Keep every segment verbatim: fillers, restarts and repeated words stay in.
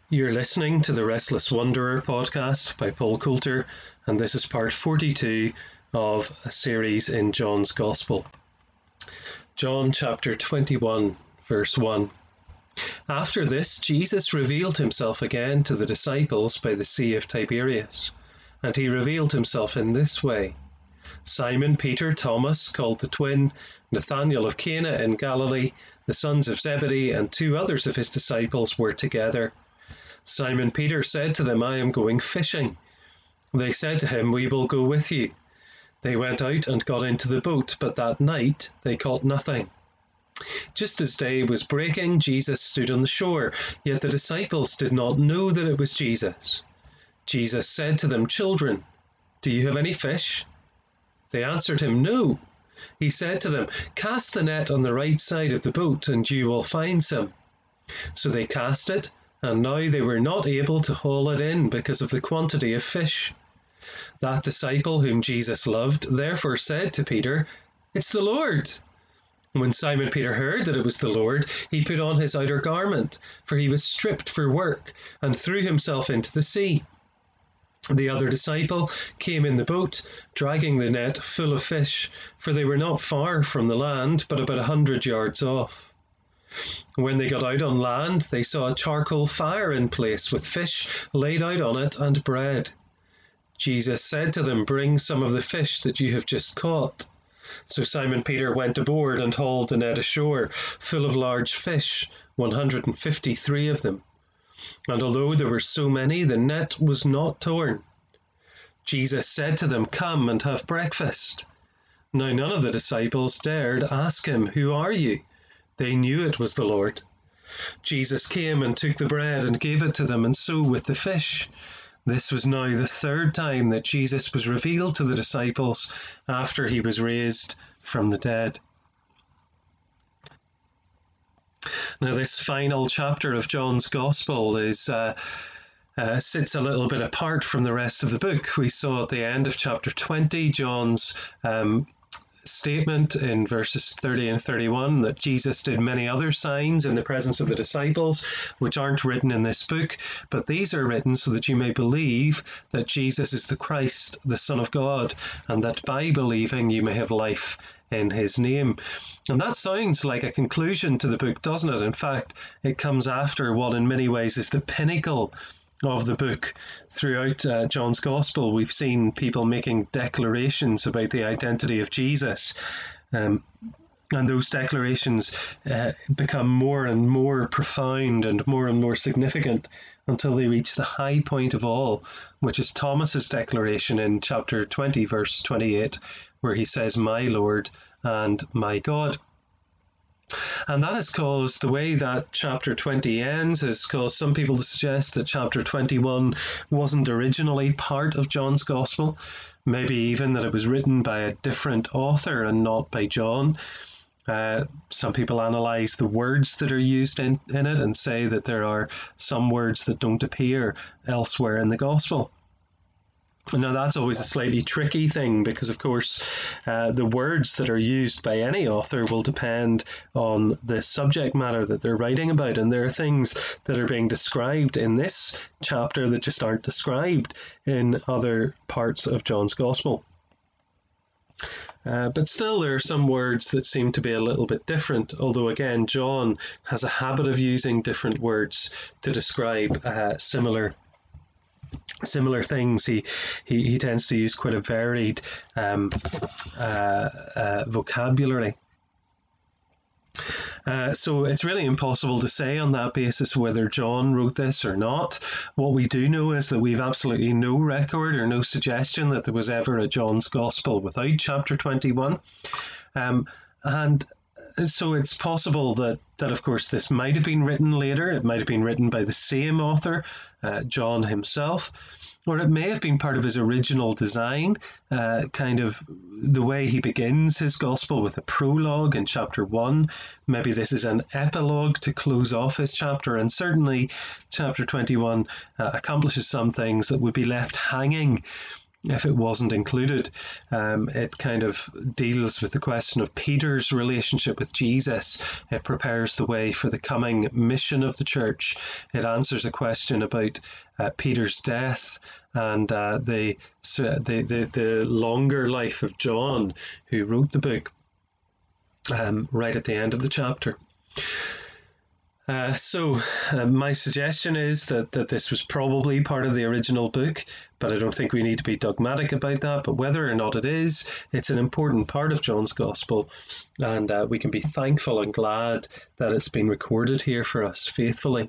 You're listening to the Restless Wanderer podcast by Paul Coulter, and this is part forty-two of a series in John's Gospel. John chapter twenty-one, verse one. After this, Jesus revealed himself again to the disciples by the Sea of Tiberias, and he revealed himself in this way. Simon Peter, Thomas, called the twin, Nathanael of Cana in Galilee, the sons of Zebedee, and two others of his disciples were together. Simon Peter said to them, I am going fishing. They said to him, We will go with you. They went out and got into the boat, but that night they caught nothing. Just as day was breaking, Jesus stood on the shore, yet the disciples did not know that it was Jesus. Jesus said to them, Children, do you have any fish? They answered him, No. He said to them, Cast the net on the right side of the boat, and you will find some. So they cast it, and now they were not able to haul it in because of the quantity of fish. That disciple whom Jesus loved therefore said to Peter, It's the Lord. When Simon Peter heard that it was the Lord, he put on his outer garment, for he was stripped for work, and threw himself into the sea. The other disciple came in the boat, dragging the net full of fish, for they were not far from the land, but about a hundred yards off. When they got out on land, they saw a charcoal fire in place with fish laid out on it and bread. Jesus said to them, Bring some of the fish that you have just caught. So Simon Peter went aboard and hauled the net ashore, full of large fish, one hundred and fifty-three of them. And although there were so many, the net was not torn. Jesus said to them, Come and have breakfast. Now none of the disciples dared ask him, Who are you? They knew it was the Lord. Jesus came and took the bread and gave it to them, and so with the fish. This was now the third time that Jesus was revealed to the disciples after he was raised from the dead. Now, this final chapter of John's Gospel is uh, uh, sits a little bit apart from the rest of the book. We saw at the end of chapter twenty, John's um, statement in verses thirty and thirty-one that Jesus did many other signs in the presence of the disciples, which aren't written in this book, but these are written so that you may believe that Jesus is the Christ, the Son of God, and that by believing you may have life in his name. And that sounds like a conclusion to the book, doesn't it? In fact, it comes after what in many ways is the pinnacle of the book. Throughout uh, John's Gospel, we've seen people making declarations about the identity of Jesus. Um, and those declarations uh, become more and more profound and more and more significant until they reach the high point of all, which is Thomas's declaration in chapter twenty, verse twenty-eight, where he says, My Lord and my God. And that has caused, the way that chapter twenty ends, has caused some people to suggest that chapter twenty-one wasn't originally part of John's Gospel, maybe even that it was written by a different author and not by John. Uh, some people analyse the words that are used in, in it and say that there are some words that don't appear elsewhere in the Gospel. Now, that's always a slightly tricky thing because, of course, uh, the words that are used by any author will depend on the subject matter that they're writing about. And there are things that are being described in this chapter that just aren't described in other parts of John's Gospel. Uh, but still, there are some words that seem to be a little bit different, although, again, John has a habit of using different words to describe uh, similar Similar things. He, he he tends to use quite a varied um, uh, uh, vocabulary. Uh, so it's really impossible to say on that basis whether John wrote this or not. What we do know is that we've absolutely no record or no suggestion that there was ever a John's Gospel without chapter twenty-one. Um, and so it's possible that, that, of course, this might have been written later. It might have been written by the same author, uh, John himself, or it may have been part of his original design, uh, kind of the way he begins his gospel with a prologue in chapter one. Maybe this is an epilogue to close off his chapter, and certainly chapter twenty-one uh, accomplishes some things that would be left hanging if it wasn't included. Um, it kind of deals with the question of Peter's relationship with Jesus. It prepares the way for the coming mission of the church. It answers a question about uh, Peter's death and uh, the, the, the, the longer life of John, who wrote the book, um, right at the end of the chapter. Uh, so uh, my suggestion is that, that this was probably part of the original book, but I don't think we need to be dogmatic about that. But whether or not it is, it's an important part of John's Gospel, and uh, we can be thankful and glad that it's been recorded here for us faithfully.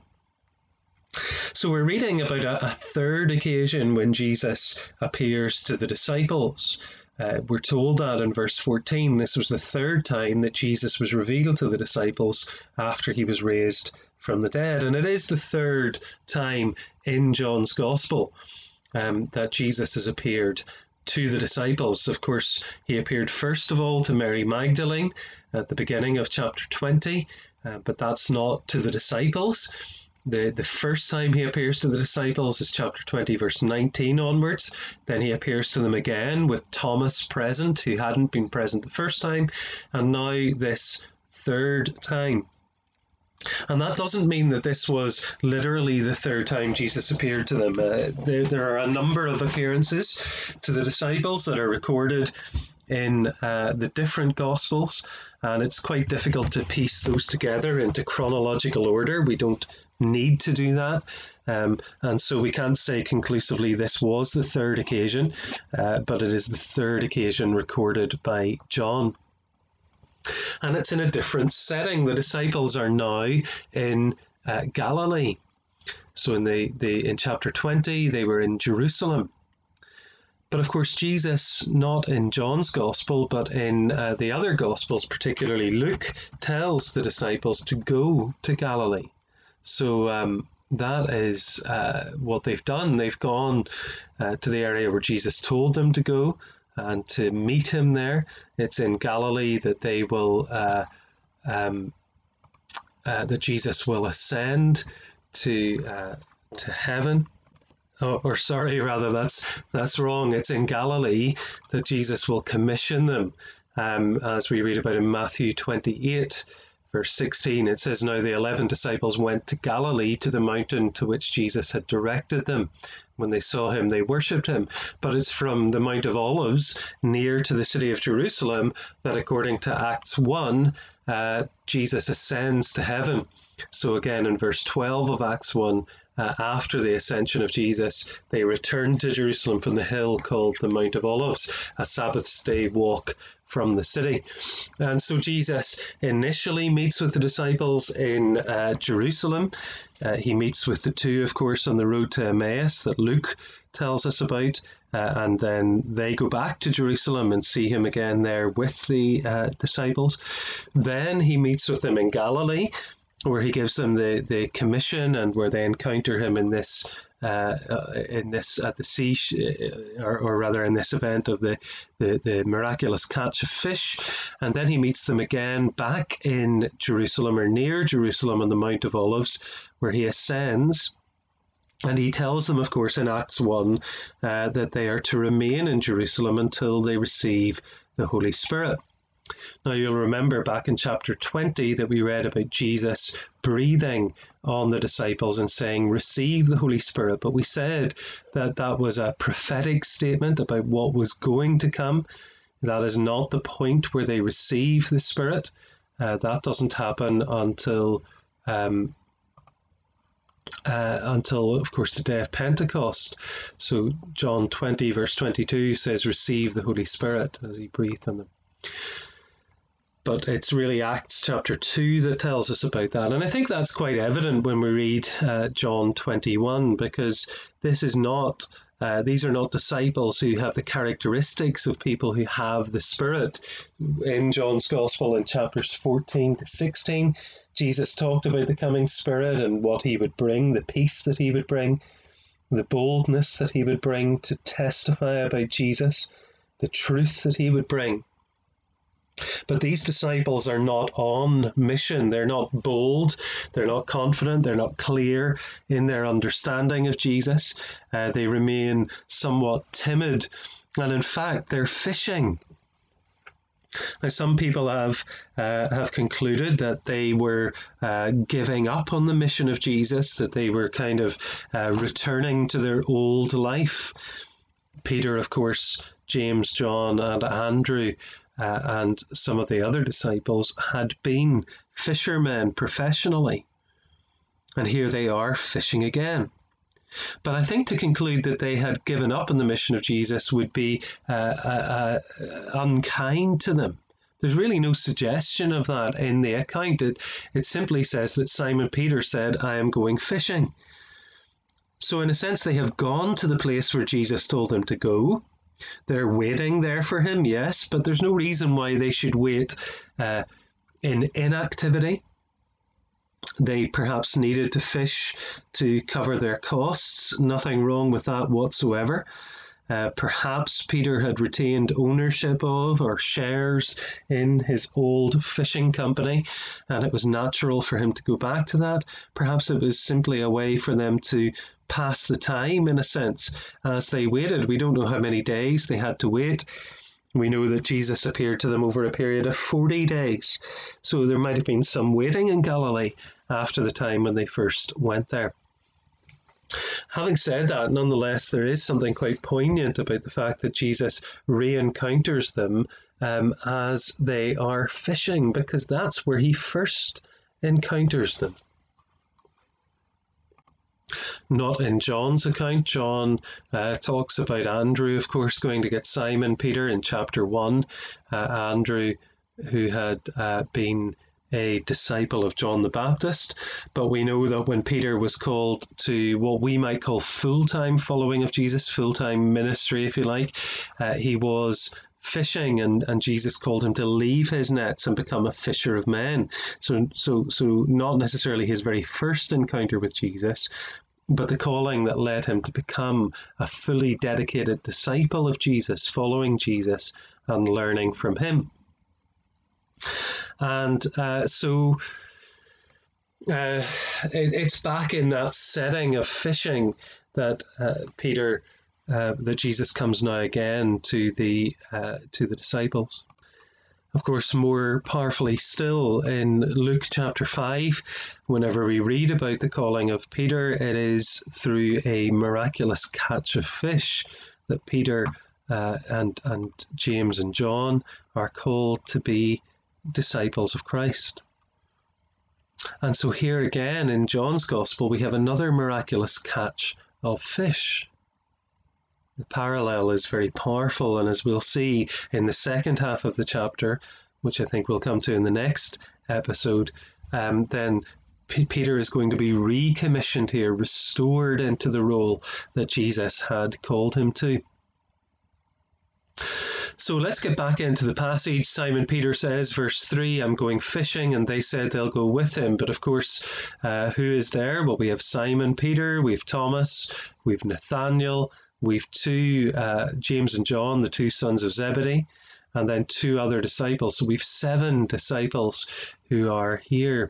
So we're reading about a, a third occasion when Jesus appears to the disciples. Uh, we're told that in verse fourteen, this was the third time that Jesus was revealed to the disciples after he was raised from the dead. And it is the third time in John's Gospel um, that Jesus has appeared to the disciples. Of course, he appeared first of all to Mary Magdalene at the beginning of chapter twenty, uh, but that's not to the disciples. The, the first time he appears to the disciples is chapter twenty, verse nineteen onwards. Then he appears to them again with Thomas present, who hadn't been present the first time, and now this third time. And that doesn't mean that this was literally the third time Jesus appeared to them. Uh, there, there are a number of appearances to the disciples that are recorded in uh, the different Gospels, and it's quite difficult to piece those together into chronological order. We don't need to do that, um, and so we can't say conclusively this was the third occasion, uh, but it is the third occasion recorded by John. And it's in a different setting. The disciples are now in uh, Galilee. So in the, the in chapter twenty, they were in Jerusalem. But of course, Jesus, not in John's Gospel, but in uh, the other Gospels, particularly Luke, tells the disciples to go to Galilee. So um, that is uh, what they've done. They've gone uh, to the area where Jesus told them to go and to meet him there. It's in Galilee that they will, uh, um, uh, that Jesus will ascend to uh, to heaven. Oh, or sorry, rather, that's that's wrong. It's in Galilee that Jesus will commission them, um, as we read about in Matthew twenty-eight, verse sixteen. It says, "Now the eleven disciples went to Galilee, to the mountain to which Jesus had directed them. When they saw him, they worshipped him." But it's from the Mount of Olives, near to the city of Jerusalem, that according to Acts one, uh, Jesus ascends to heaven. So again, in verse twelve of Acts one, Uh, after the ascension of Jesus, they returned to Jerusalem from the hill called the Mount of Olives, a Sabbath day walk from the city. And so Jesus initially meets with the disciples in uh, Jerusalem. Uh, he meets with the two, of course, on the road to Emmaus that Luke tells us about. Uh, and then they go back to Jerusalem and see him again there with the uh, disciples. Then he meets with them in Galilee, where he gives them the, the commission and where they encounter him in this uh, uh, in this at the sea, or, or rather in this event of the, the the miraculous catch of fish. And then he meets them again back in Jerusalem, or near Jerusalem, on the Mount of Olives, where he ascends. And he tells them, of course, in Acts one, uh, that they are to remain in Jerusalem until they receive the Holy Spirit. Now, you'll remember back in chapter twenty that we read about Jesus breathing on the disciples and saying, "Receive the Holy Spirit." But we said that that was a prophetic statement about what was going to come. That is not the point where they receive the Spirit. Uh, that doesn't happen until, um, uh, until, of course, the day of Pentecost. So John twenty, verse twenty-two says, "Receive the Holy Spirit," as he breathed on them. But it's really Acts chapter two that tells us about that. And I think that's quite evident when we read uh, John twenty-one, because this is not, uh, these are not disciples who have the characteristics of people who have the Spirit. In John's Gospel, in chapters fourteen to sixteen, Jesus talked about the coming Spirit and what he would bring, the peace that he would bring, the boldness that he would bring to testify about Jesus, the truth that he would bring. But these disciples are not on mission. They're not bold. They're not confident. They're not clear in their understanding of Jesus. Uh, they remain somewhat timid. And in fact, they're fishing. Now, some people have uh, have concluded that they were uh, giving up on the mission of Jesus, that they were kind of uh, returning to their old life. Peter, of course, James, John, and Andrew, uh, and some of the other disciples had been fishermen professionally. And here they are fishing again. But I think to conclude that they had given up on the mission of Jesus would be uh, uh, uh, unkind to them. There's really no suggestion of that in the account. It, it simply says that Simon Peter said, "I am going fishing." So in a sense, they have gone to the place where Jesus told them to go. They're waiting there for him, yes, but there's no reason why they should wait uh, in inactivity. They perhaps needed to fish to cover their costs. Nothing wrong with that whatsoever. Uh, perhaps Peter had retained ownership of or shares in his old fishing company, and it was natural for him to go back to that. Perhaps it was simply a way for them to pass the time, in a sense, as they waited. We don't know how many days they had to wait. We know that Jesus appeared to them over a period of forty days. So there might have been some waiting in Galilee after the time when they first went there. Having said that, nonetheless, there is something quite poignant about the fact that Jesus re-encounters them um, as they are fishing, because that's where he first encounters them. Not in John's account. John uh, talks about Andrew, of course, going to get Simon Peter in chapter one. Uh, Andrew, who had uh, been a disciple of John the Baptist. But we know that when Peter was called to what we might call full-time following of Jesus, full-time ministry, if you like, uh, he was fishing, and, and Jesus called him to leave his nets and become a fisher of men. So, so, so not necessarily his very first encounter with Jesus, but the calling that led him to become a fully dedicated disciple of Jesus, following Jesus and learning from him. And uh, so uh, it, it's back in that setting of fishing that uh, Peter, uh, that Jesus comes now again to the uh, to the disciples. Of course, more powerfully still in Luke chapter five, whenever we read about the calling of Peter, it is through a miraculous catch of fish that Peter uh, and and James and John are called to be disciples of Christ. And so here again in John's Gospel, we have another miraculous catch of fish. The parallel is very powerful, and as we'll see in the second half of the chapter, which I think we'll come to in the next episode, um, then P- Peter is going to be recommissioned here, restored into the role that Jesus had called him to. So let's get back into the passage. Simon Peter says, verse three, "I'm going fishing," and they said they'll go with him. But of course, uh, who is there? Well, we have Simon Peter, we have Thomas, we have Nathaniel, we have two, uh, James and John, the two sons of Zebedee, and then two other disciples. So we have seven disciples who are here.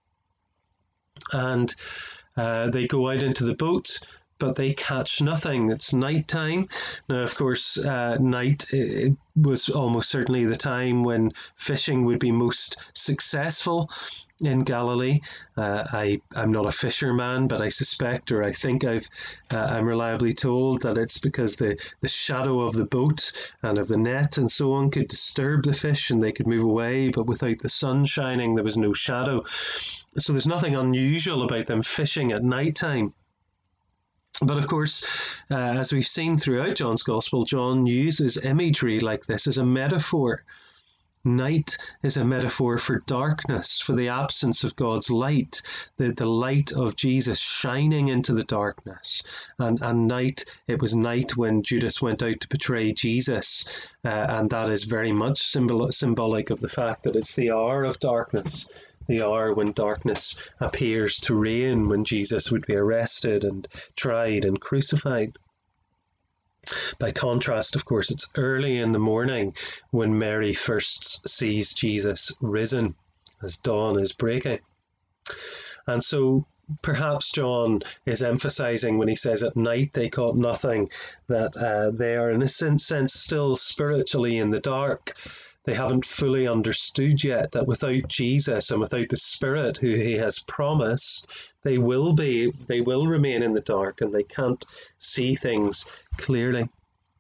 And uh, they go out into the boat, but they catch nothing. It's night time. Now, of course, uh, night it was almost certainly the time when fishing would be most successful in Galilee. Uh, I, I'm not a fisherman, but I suspect, or I think I've, uh, I'm reliably told that it's because the, the shadow of the boat and of the net and so on could disturb the fish and they could move away, but without the sun shining, there was no shadow. So there's nothing unusual about them fishing at night time. But of course, uh, as we've seen throughout John's Gospel, John uses imagery like this as a metaphor. Night is a metaphor for darkness, for the absence of God's light, the, the light of Jesus shining into the darkness. And, and night, it was night when Judas went out to betray Jesus. Uh, and that is very much symbol, symbolic of the fact that it's the hour of darkness. The hour when darkness appears to reign, when Jesus would be arrested and tried and crucified. By contrast, of course, it's early in the morning when Mary first sees Jesus risen, as dawn is breaking. And so perhaps John is emphasizing when he says at night they caught nothing, that uh, they are in a sense still spiritually in the dark. They haven't fully understood yet that without Jesus and without the Spirit who he has promised, they will be, they will remain in the dark and they can't see things clearly.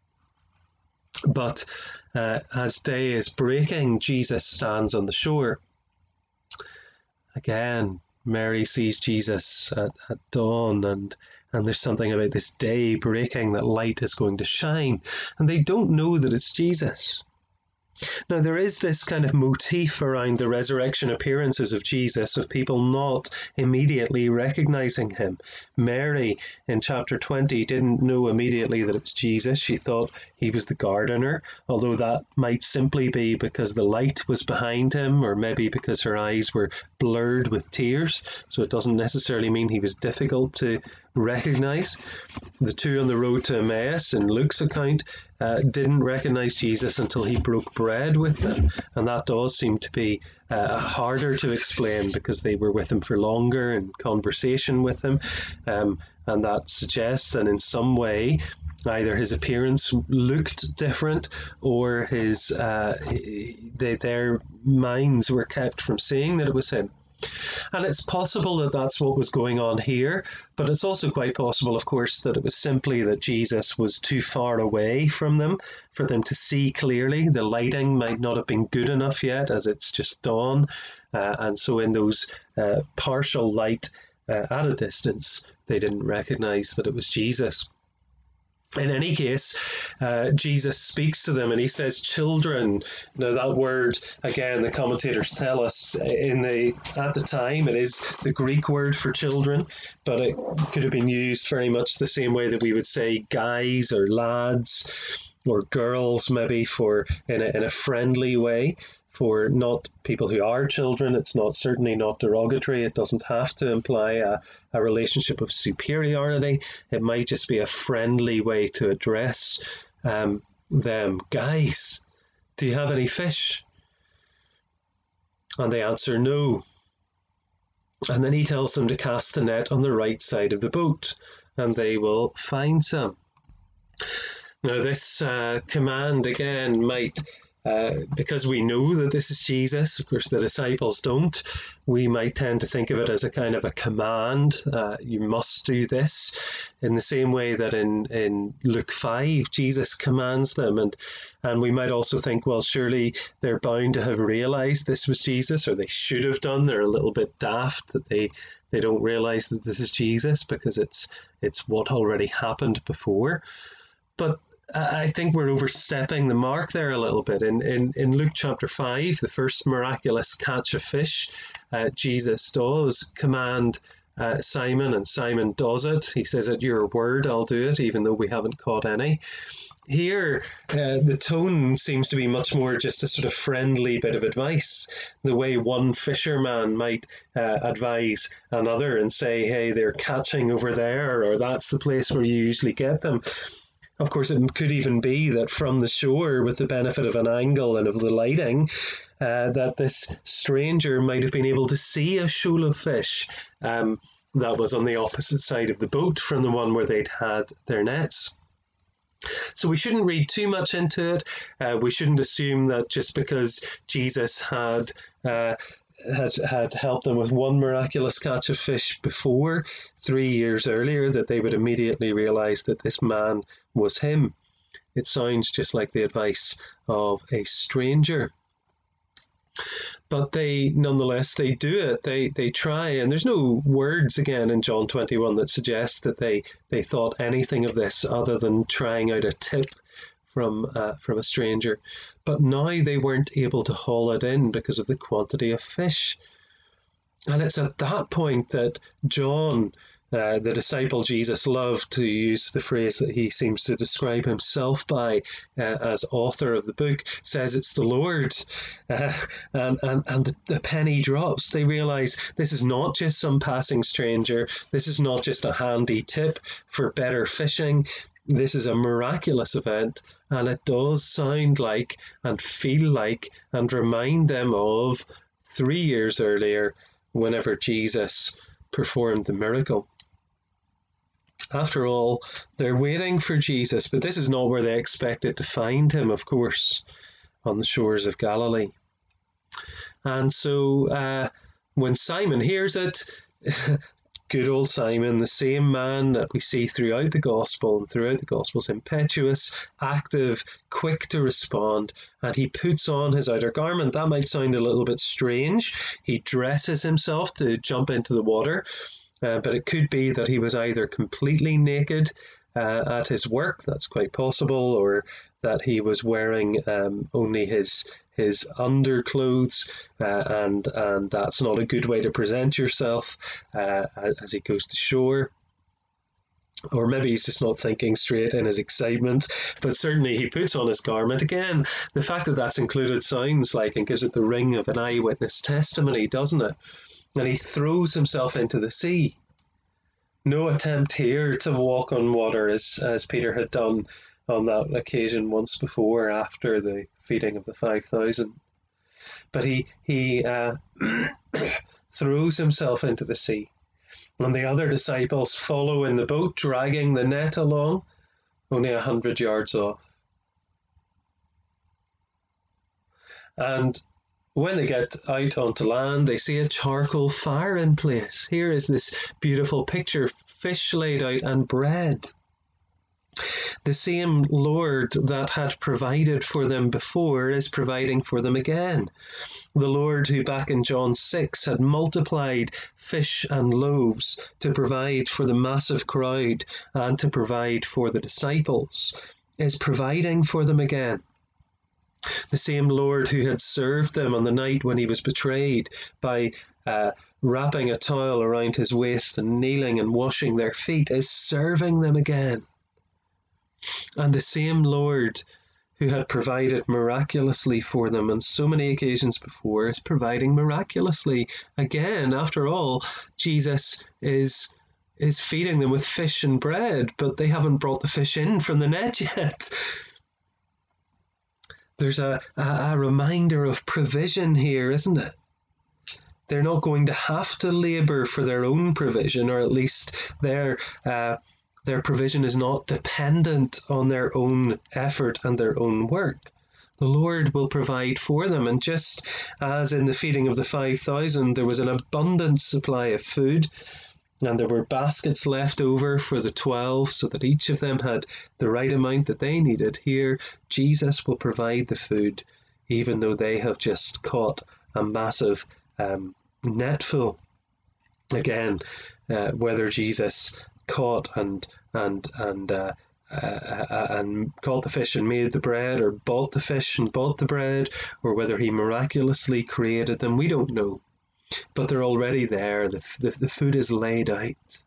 But uh, as day is breaking, Jesus stands on the shore. Again, Mary sees Jesus at, at dawn, and, and there's something about this day breaking that light is going to shine. And they don't know that it's Jesus. Now, there is this kind of motif around the resurrection appearances of Jesus of people not immediately recognizing him. Mary, in chapter twenty, didn't know immediately that it was Jesus. She thought he was the gardener, although that might simply be because the light was behind him, or maybe because her eyes were blurred with tears. So it doesn't necessarily mean he was difficult to recognize. The two on the road to Emmaus, in Luke's account, uh, didn't recognize Jesus until he broke bread with them. And that does seem to be uh, harder to explain because they were with him for longer in conversation with him. Um, and that suggests that in some way, either his appearance looked different or his uh, they, their minds were kept from seeing that it was him. And it's possible that that's what was going on here, but it's also quite possible, of course, that it was simply that Jesus was too far away from them for them to see clearly. The lighting might not have been good enough yet, as it's just dawn, uh, and so in those uh, partial light uh, at a distance, they didn't recognize that it was Jesus. In any case, uh, Jesus speaks to them and he says, children. Now that word, again, the commentators tell us in the at the time, it is the Greek word for children, but it could have been used very much the same way that we would say guys or lads or girls, maybe for in a, in a friendly way. For not people who are children, it's not certainly not derogatory. It doesn't have to imply a, a relationship of superiority. It might just be a friendly way to address um, them. Guys, do you have any fish? And they answer no. And then he tells them to cast the net on the right side of the boat, and they will find some. Now this uh, command again might Uh, because we know that this is Jesus, of course the disciples don't, we might tend to think of it as a kind of a command. Uh, you must do this, in the same way that in, in Luke five, Jesus commands them. And, and we might also think, well, surely they're bound to have realized this was Jesus, or they should have done. They're a little bit daft that they, they don't realize that this is Jesus because it's, it's what already happened before. But I think we're overstepping the mark there a little bit. In, in, in Luke chapter five, the first miraculous catch of fish, uh, Jesus does command uh, Simon, and Simon does it. He says, at your word, I'll do it, even though we haven't caught any. Here, uh, the tone seems to be much more just a sort of friendly bit of advice, the way one fisherman might uh, advise another and say, hey, they're catching over there, or that's the place where you usually get them. Of course, it could even be that from the shore, with the benefit of an angle and of the lighting, uh, that this stranger might have been able to see a shoal of fish um, that was on the opposite side of the boat from the one where they'd had their nets. So we shouldn't read too much into it. Uh, we shouldn't assume that just because Jesus had uh, had had helped them with one miraculous catch of fish before, three years earlier, that they would immediately realize that this man was him. It sounds just like the advice of a stranger. But they, nonetheless, they do it. They they try, and there's no words again in John twenty-one that suggest that they, they thought anything of this other than trying out a tip from uh, from a stranger. But now they weren't able to haul it in because of the quantity of fish. And it's at that point that John, uh, the disciple Jesus loved to use the phrase that he seems to describe himself by uh, as author of the book, says it's the Lord. Uh, and and, and the, the penny drops. They realize this is not just some passing stranger. This is not just a handy tip for better fishing. This is a miraculous event, and it does sound like and feel like and remind them of three years earlier whenever Jesus performed the miracle. After all, they're waiting for Jesus, but this is not where they expected to find him, of course, on the shores of Galilee. And so uh, when Simon hears it, good old Simon, the same man that we see throughout the gospel and throughout the gospels, impetuous, active, quick to respond, and he puts on his outer garment. That might sound a little bit strange. He dresses himself to jump into the water, uh, but it could be that he was either completely naked uh, at his work, that's quite possible, or that he was wearing um, only his his underclothes, uh, and and that's not a good way to present yourself uh, as he goes to shore. Or maybe he's just not thinking straight in his excitement, but certainly he puts on his garment. Again, the fact that that's included sounds like and gives it the ring of an eyewitness testimony, doesn't it? And he throws himself into the sea. No attempt here to walk on water as, as Peter had done on that occasion once before after the feeding of the five thousand. But he, he uh, throws himself into the sea. And the other disciples follow in the boat, dragging the net along, only a hundred yards off. And when they get out onto land, they see a charcoal fire in place. Here is this beautiful picture, fish laid out and bread. The same Lord that had provided for them before is providing for them again. The Lord who back in John six had multiplied fish and loaves to provide for the massive crowd and to provide for the disciples is providing for them again. The same Lord who had served them on the night when he was betrayed by uh, wrapping a towel around his waist and kneeling and washing their feet is serving them again. And the same Lord who had provided miraculously for them on so many occasions before is providing miraculously again. After all, Jesus is is feeding them with fish and bread, but they haven't brought the fish in from the net yet. There's a, a, a reminder of provision here, isn't it? They're not going to have to labour for their own provision, or at least their uh, their provision is not dependent on their own effort and their own work. The Lord will provide for them, and just as in the feeding of the five thousand, there was an abundant supply of food, and there were baskets left over for the twelve, so that each of them had the right amount that they needed. Here, Jesus will provide the food, even though they have just caught a massive um, net full. Again, uh, whether Jesus caught and and and uh, uh, and caught the fish and made the bread, or bought the fish and bought the bread, or whether he miraculously created them, we don't know. But they're already there. The, the, the food is laid out.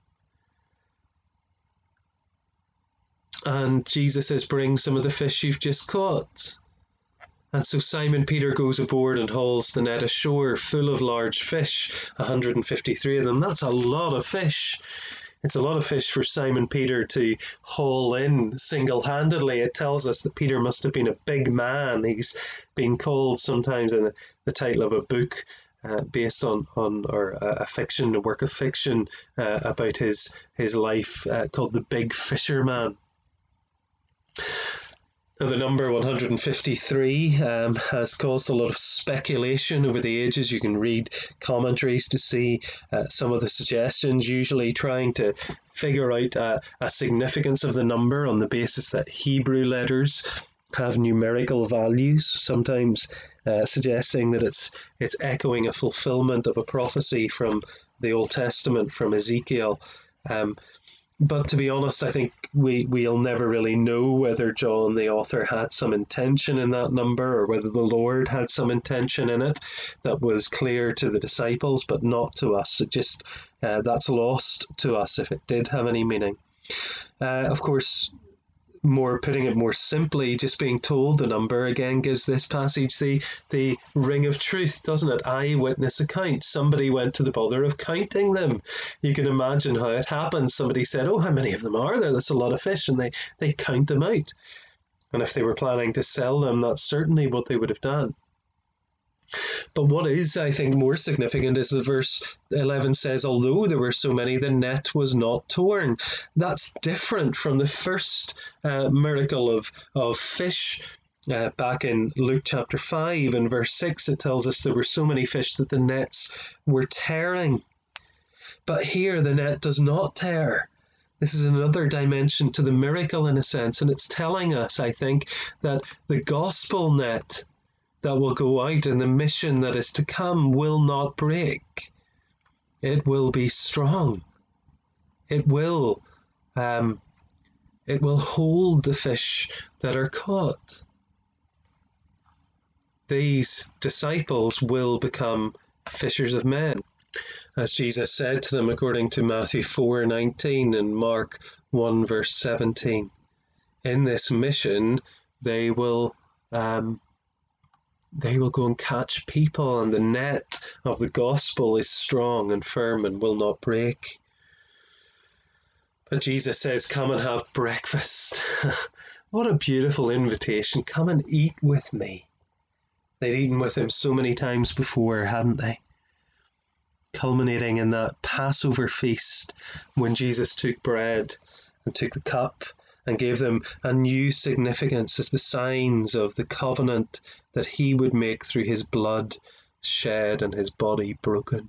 And Jesus says, bring some of the fish you've just caught. And so Simon Peter goes aboard and hauls the net ashore full of large fish, one hundred fifty-three of them. That's a lot of fish. It's a lot of fish for Simon Peter to haul in single-handedly. It tells us that Peter must have been a big man. He's been called sometimes in the title of a book uh, based on, on or a fiction, a work of fiction uh, about his, his life uh, called The Big Fisherman. Now, the number one hundred fifty-three um, has caused a lot of speculation over the ages. You can read commentaries to see uh, some of the suggestions, usually trying to figure out uh, a significance of the number on the basis that Hebrew letters have numerical values, sometimes uh, suggesting that it's it's echoing a fulfillment of a prophecy from the Old Testament, from Ezekiel. Um, But to be honest, I think we, we'll never really know whether John, the author, had some intention in that number, or whether the Lord had some intention in it that was clear to the disciples, but not to us. It just, uh, that's lost to us if it did have any meaning. Uh, of course, more putting it more simply, just being told the number again gives this passage the the ring of truth, doesn't it? Eyewitness account. Somebody went to the bother of counting them. You can imagine how it happens. Somebody said, "Oh, how many of them are there? That's a lot of fish," and they they count them out. And if they were planning to sell them, that's certainly what they would have done. But what is, I think, more significant is the verse eleven says, although there were so many, the net was not torn. That's different from the first uh, miracle of, of fish. Uh, back in Luke chapter five and verse six, it tells us there were so many fish that the nets were tearing. But here the net does not tear. This is another dimension to the miracle in a sense, and it's telling us, I think, that the gospel net that will go out and the mission that is to come will not break. It will be strong. It will, um, it will hold the fish that are caught. These disciples will become fishers of men, as Jesus said to them according to Matthew four nineteen and Mark one verse seventeen. In this mission, they will um, They will go and catch people, and the net of the gospel is strong and firm and will not break. But Jesus says, come and have breakfast. What a beautiful invitation. Come and eat with me. They'd eaten with him so many times before, hadn't they? Culminating in that Passover feast when Jesus took bread and took the cup and gave them a new significance as the signs of the covenant that he would make through his blood shed and his body broken.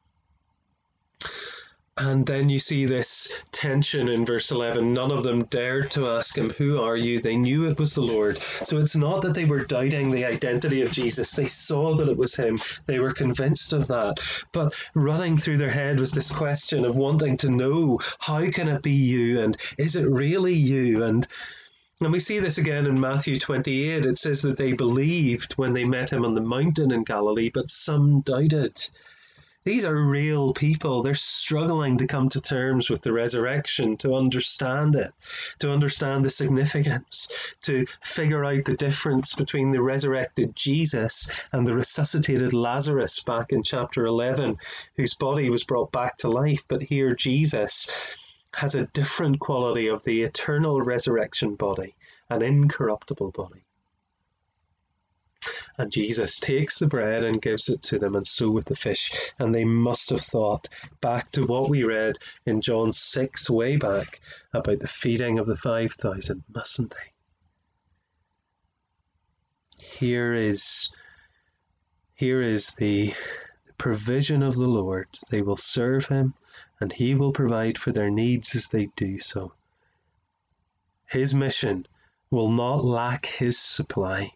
And then you see this tension in verse eleven. None of them dared to ask him, who are you? They knew it was the Lord. So it's not that they were doubting the identity of Jesus. They saw that it was him. They were convinced of that. But running through their head was this question of wanting to know, how can it be you? And is it really you? And And we see this again in Matthew twenty-eight. It says that they believed when they met him on the mountain in Galilee, but some doubted. These are real people. They're struggling to come to terms with the resurrection, to understand it, to understand the significance, to figure out the difference between the resurrected Jesus and the resuscitated Lazarus back in chapter eleven, whose body was brought back to life. But here Jesus has a different quality of the eternal resurrection body, an incorruptible body. And Jesus takes the bread and gives it to them, and so with the fish. And they must have thought back to what we read in John six way back about the feeding of the five thousand, mustn't they? Here is, here is the provision of the Lord. They will serve him, and he will provide for their needs as they do so. His mission will not lack his supply.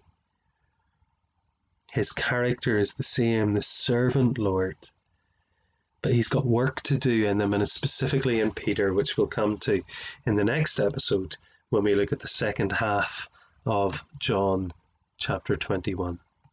His character is the same, the servant Lord. But he's got work to do in them, and specifically in Peter, which we'll come to in the next episode when we look at the second half of John chapter twenty-one.